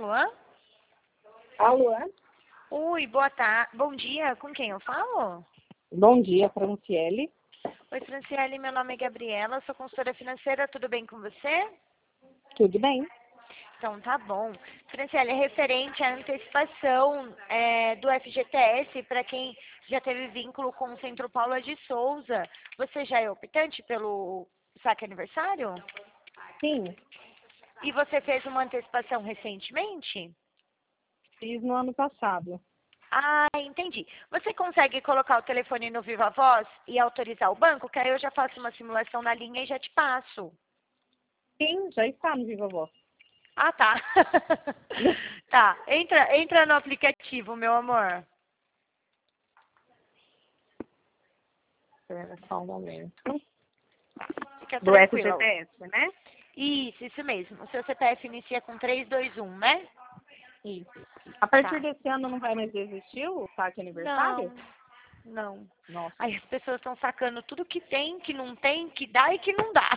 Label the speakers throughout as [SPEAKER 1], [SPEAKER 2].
[SPEAKER 1] Luan?
[SPEAKER 2] Alô?
[SPEAKER 1] Oi, boa tarde. Bom dia, com quem eu falo?
[SPEAKER 2] Bom dia, Franciele.
[SPEAKER 1] Oi, Franciele, meu nome é Gabriela, sou consultora financeira, tudo bem com você?
[SPEAKER 2] Tudo bem?
[SPEAKER 1] Então, tá bom. Franciele, é referente à antecipação do FGTS para quem já teve vínculo com o Centro Paula de Souza. Você já é optante pelo saque aniversário?
[SPEAKER 2] Sim,
[SPEAKER 1] E você fez uma antecipação recentemente?
[SPEAKER 2] fiz no ano passado.
[SPEAKER 1] Ah, entendi. Você consegue colocar o telefone no Viva Voz e autorizar o banco? Que aí eu já faço uma simulação na linha e já te passo.
[SPEAKER 2] Sim, já está no Viva Voz.
[SPEAKER 1] Ah, tá. Tá, entra no aplicativo, meu amor.
[SPEAKER 2] Espera só um momento.
[SPEAKER 1] Fica
[SPEAKER 2] Do
[SPEAKER 1] tranquila.
[SPEAKER 2] FGTS, né?
[SPEAKER 1] Isso mesmo. O seu CPF inicia com 321, né?
[SPEAKER 2] Isso. A partir
[SPEAKER 1] Tá.
[SPEAKER 2] desse ano não vai mais existir o saque aniversário?
[SPEAKER 1] Não.
[SPEAKER 2] Nossa,
[SPEAKER 1] Aí as pessoas estão sacando tudo que tem, que não tem, que dá e que não dá.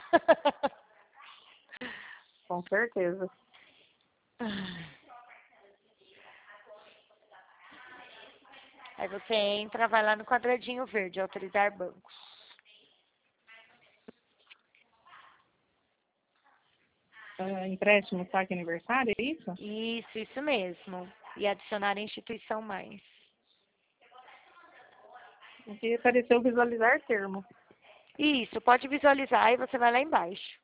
[SPEAKER 2] com certeza.
[SPEAKER 1] Aí você entra, vai lá no quadradinho verde, autorizar bancos.
[SPEAKER 2] Empréstimo saque aniversário, é isso?
[SPEAKER 1] Isso mesmo. E adicionar a instituição mais.
[SPEAKER 2] Aqui apareceu visualizar termo.
[SPEAKER 1] Isso, pode visualizar e você vai lá embaixo.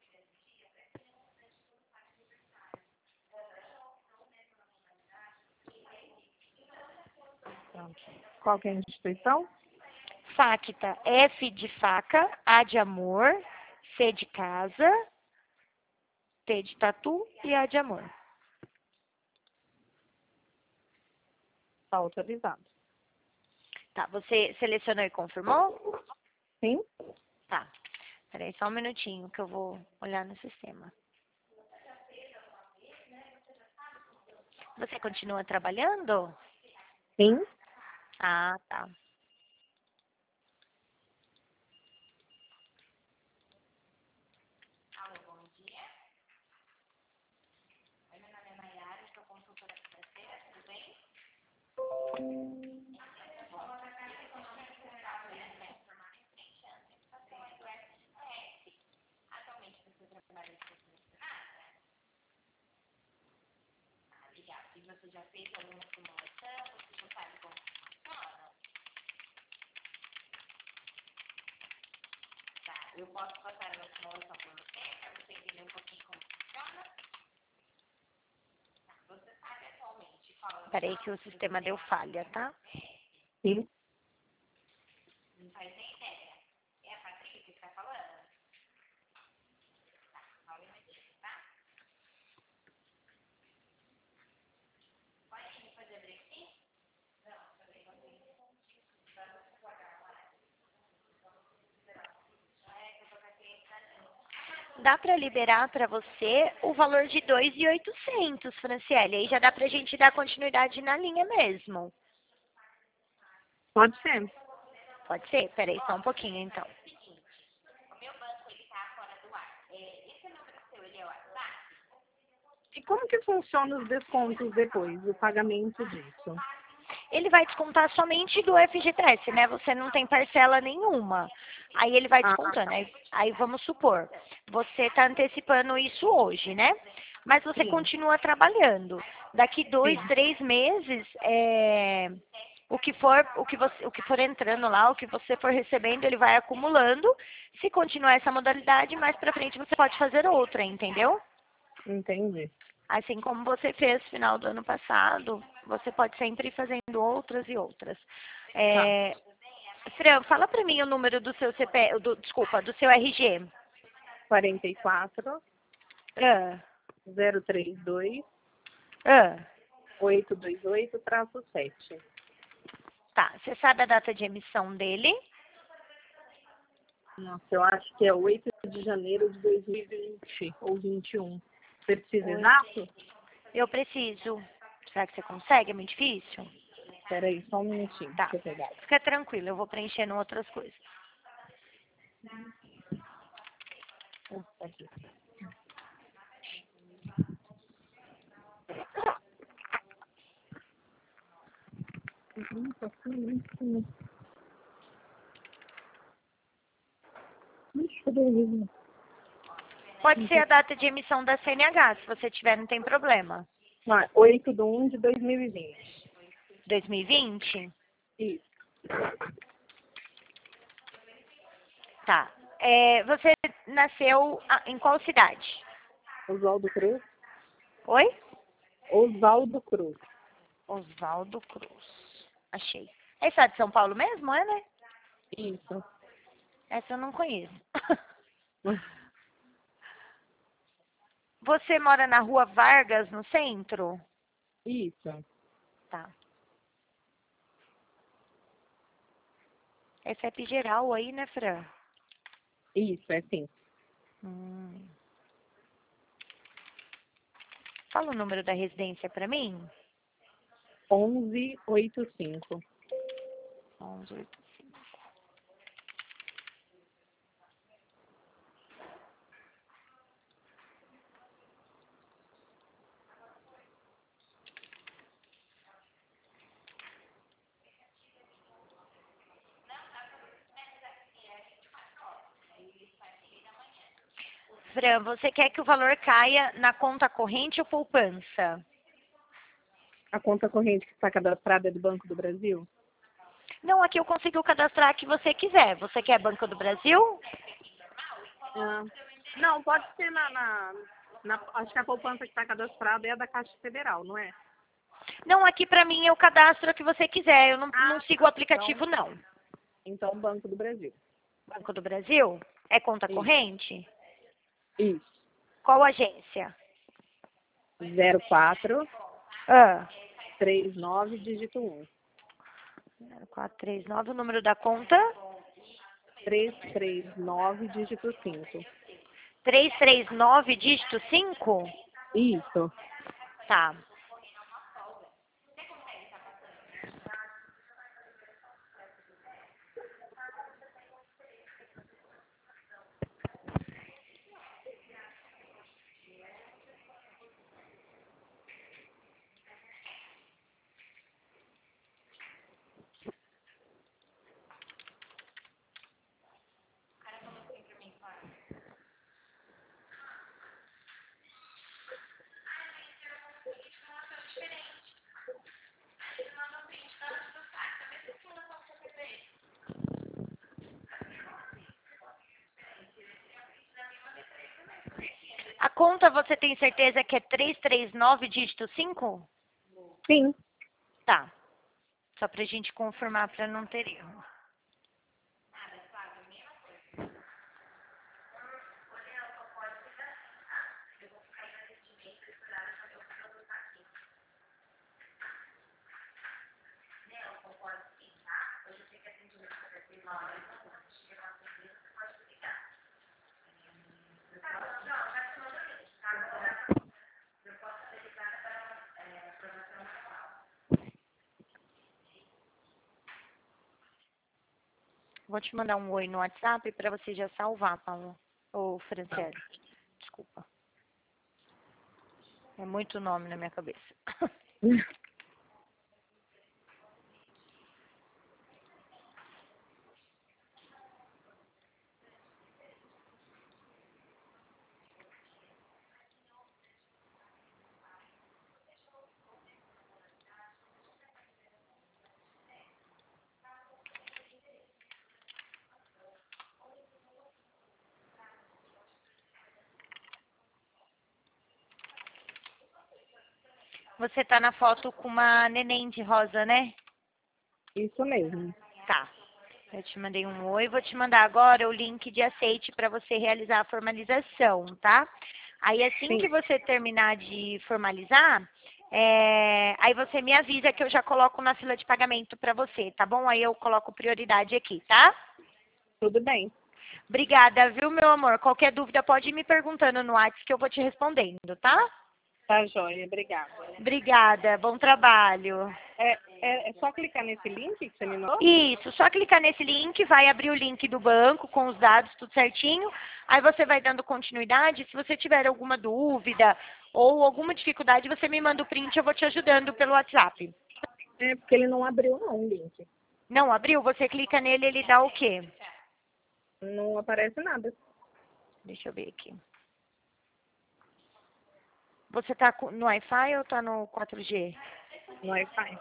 [SPEAKER 2] Tá. Qual que é a instituição?
[SPEAKER 1] Facta, F de faca, A de amor, C de casa, T de tatu e A de amor.
[SPEAKER 2] Está autorizado.
[SPEAKER 1] Tá, você selecionou e confirmou?
[SPEAKER 2] Sim?
[SPEAKER 1] Tá. Peraí só um minutinho que eu vou olhar no sistema. Você continua trabalhando?
[SPEAKER 2] Sim.
[SPEAKER 1] Ah, tá. Peraí que o sistema deu falha, tá?
[SPEAKER 2] Sim.
[SPEAKER 1] Dá para liberar para você o valor de 2.800, Franciele. Aí já dá pra gente dar continuidade na linha mesmo.
[SPEAKER 2] Pode ser.
[SPEAKER 1] Pode ser? Peraí só um pouquinho, então.
[SPEAKER 2] E como que funciona os descontos depois, o pagamento disso?
[SPEAKER 1] Ele vai descontar somente do FGTS, né? Você não tem parcela nenhuma. Aí ele vai
[SPEAKER 2] Ah,
[SPEAKER 1] descontando.
[SPEAKER 2] tá.
[SPEAKER 1] Aí vamos supor, você está antecipando isso hoje, né? Mas você
[SPEAKER 2] Sim,
[SPEAKER 1] continua trabalhando. Daqui 2,
[SPEAKER 2] sim.
[SPEAKER 1] 3 meses, o que for entrando lá, o que você for recebendo, ele vai acumulando. Se continuar essa modalidade, mais para frente você pode fazer outra, entendeu?
[SPEAKER 2] Entendi.
[SPEAKER 1] Assim como você fez no final do ano passado, você pode sempre ir fazendo outras e outras.
[SPEAKER 2] Tá.
[SPEAKER 1] Fran, fala para mim o número do seu CP, desculpa, do seu RG.
[SPEAKER 2] 44
[SPEAKER 1] Ah,
[SPEAKER 2] 032
[SPEAKER 1] ah,
[SPEAKER 2] 828-7.
[SPEAKER 1] tá, você sabe a data de emissão dele?
[SPEAKER 2] Nossa, eu acho que é 8 de janeiro de 2020 ou 21. Você precisa
[SPEAKER 1] Oi.
[SPEAKER 2] exato?
[SPEAKER 1] Eu preciso. Será que você consegue? É muito difícil?
[SPEAKER 2] Espera aí, só um minutinho.
[SPEAKER 1] Tá,
[SPEAKER 2] Deixa eu pegar.
[SPEAKER 1] fica tranquilo, eu vou preenchendo outras coisas.
[SPEAKER 2] Tá aqui. Ixi, cadê ele?
[SPEAKER 1] Pode ser a data de emissão da CNH, se você tiver, não tem problema.
[SPEAKER 2] 8/1/2020.
[SPEAKER 1] 2020?
[SPEAKER 2] Isso.
[SPEAKER 1] Tá. Você nasceu em qual cidade?
[SPEAKER 2] Oswaldo Cruz.
[SPEAKER 1] Oi?
[SPEAKER 2] Oswaldo Cruz.
[SPEAKER 1] Oswaldo Cruz. Achei. É estado de São Paulo mesmo, é, né?
[SPEAKER 2] Isso.
[SPEAKER 1] Essa eu não conheço. Você mora na Rua Vargas, no centro?
[SPEAKER 2] Isso.
[SPEAKER 1] Tá. É FEP geral aí, né, Fran?
[SPEAKER 2] Isso, é sim.
[SPEAKER 1] Fala o número da residência pra mim.
[SPEAKER 2] 1185.
[SPEAKER 1] 1185. Fran, você quer que o valor caia na conta corrente ou poupança?
[SPEAKER 2] A conta corrente que está cadastrada é do Banco do Brasil?
[SPEAKER 1] Não, aqui eu consigo cadastrar a que você quiser. Você quer Banco do Brasil?
[SPEAKER 2] Ah, não, pode ser acho que a poupança que está cadastrada é a da Caixa Federal, não é?
[SPEAKER 1] Não, aqui pra mim eu cadastro a que você quiser. Eu não sigo o aplicativo, não.
[SPEAKER 2] Então, Banco do Brasil.
[SPEAKER 1] Banco do Brasil? É conta
[SPEAKER 2] Isso.
[SPEAKER 1] corrente?
[SPEAKER 2] Isso.
[SPEAKER 1] Qual agência?
[SPEAKER 2] 04
[SPEAKER 1] Ah,
[SPEAKER 2] 39 dígito 1.
[SPEAKER 1] 0439, o número da conta?
[SPEAKER 2] 339 dígito 5.
[SPEAKER 1] 339, dígito 5?
[SPEAKER 2] Isso.
[SPEAKER 1] Tá. A conta você tem certeza que é 339, dígito 5?
[SPEAKER 2] Sim.
[SPEAKER 1] Tá. Só pra gente confirmar pra não ter erro. Vou te mandar um oi no WhatsApp pra você já salvar, Paulo. Ou Franciele. Desculpa. É muito nome na minha cabeça. Você tá na foto com uma neném de rosa, né?
[SPEAKER 2] Isso mesmo.
[SPEAKER 1] Tá. Eu te mandei um oi. Vou te mandar agora o link de aceite para você realizar a formalização, tá? Aí assim
[SPEAKER 2] Sim.
[SPEAKER 1] que você terminar de formalizar, aí você me avisa que eu já coloco na fila de pagamento para você, tá bom? Aí eu coloco prioridade aqui, tá?
[SPEAKER 2] Tudo bem.
[SPEAKER 1] Obrigada, viu, meu amor? Qualquer dúvida pode ir me perguntando no WhatsApp que eu vou te respondendo, tá?
[SPEAKER 2] Tá joia. Obrigada.
[SPEAKER 1] Obrigada. Bom trabalho.
[SPEAKER 2] É só clicar nesse link que você me mandou?
[SPEAKER 1] Isso, só clicar nesse link, vai abrir o link do banco com os dados, tudo certinho. Aí você vai dando continuidade. Se você tiver alguma dúvida ou alguma dificuldade, você me manda o print, eu vou te ajudando pelo WhatsApp.
[SPEAKER 2] É, porque ele não abriu não o link.
[SPEAKER 1] Não abriu? Você clica nele, ele dá o quê?
[SPEAKER 2] Não aparece nada
[SPEAKER 1] Deixa eu ver aqui. Você tá no Wi-Fi ou tá no 4G?
[SPEAKER 2] no Wi-Fi.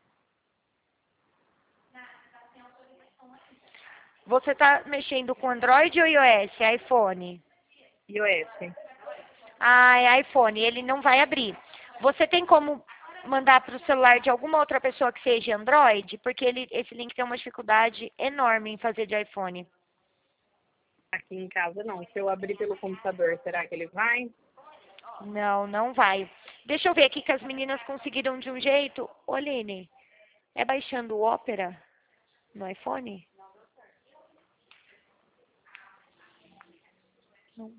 [SPEAKER 1] Você tá mexendo com Android ou iOS? iPhone?
[SPEAKER 2] iOS.
[SPEAKER 1] Ah, é iPhone. Ele não vai abrir. Você tem como mandar para o celular de alguma outra pessoa que seja Android? Porque esse link tem uma dificuldade enorme em fazer de iPhone.
[SPEAKER 2] Aqui em casa não. Se eu abrir pelo computador, será que ele vai?
[SPEAKER 1] Não, não vai. Deixa eu ver aqui que as meninas conseguiram de um jeito. Ô, Aline, é baixando o Opera no iPhone? Não.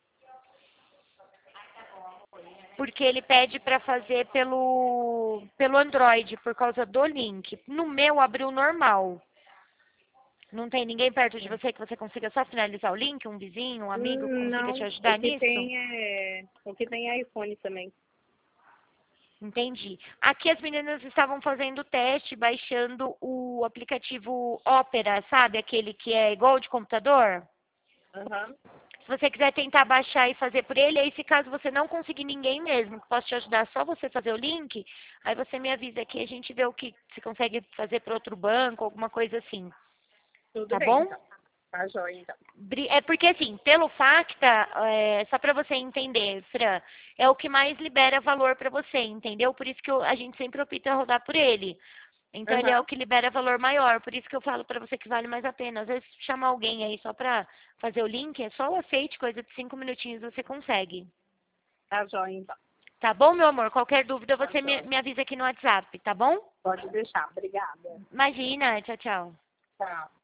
[SPEAKER 1] Porque ele pede para fazer pelo Android, por causa do link. No meu abriu normal. Não tem ninguém perto de você que você consiga só finalizar o link? Um vizinho, um amigo que consiga te
[SPEAKER 2] Não.
[SPEAKER 1] ajudar nisso?
[SPEAKER 2] O que tem é iPhone também.
[SPEAKER 1] Entendi. Aqui as meninas estavam fazendo o teste, baixando o aplicativo Opera, sabe? Aquele que é igual de computador.
[SPEAKER 2] Aham.
[SPEAKER 1] Se você quiser tentar baixar e fazer por ele, aí se caso você não conseguir ninguém mesmo, que possa te ajudar, só você fazer o link, aí você me avisa aqui, a gente vê o que se consegue fazer para outro banco, alguma coisa assim.
[SPEAKER 2] Tudo
[SPEAKER 1] Tá
[SPEAKER 2] bem,
[SPEAKER 1] bom?
[SPEAKER 2] então. Tá jóia, então.
[SPEAKER 1] É porque, assim, pelo Facta, só para você entender, Fran, é o que mais libera valor para você, entendeu? Por isso que a gente sempre opta a rodar por ele. Então, ele é o
[SPEAKER 2] Aham.
[SPEAKER 1] que libera valor maior. Por isso que eu falo para você que vale mais a pena. Às vezes, chamar alguém aí só para fazer o link, é só o aceite, coisa de 5 minutinhos você consegue.
[SPEAKER 2] Tá jóia, então.
[SPEAKER 1] Tá bom, meu amor? Qualquer dúvida,
[SPEAKER 2] Tá
[SPEAKER 1] você me,
[SPEAKER 2] jóia.
[SPEAKER 1] me avisa aqui no WhatsApp, tá bom?
[SPEAKER 2] Pode deixar. Obrigada.
[SPEAKER 1] Imagina. Tchau, tchau.
[SPEAKER 2] Tchau.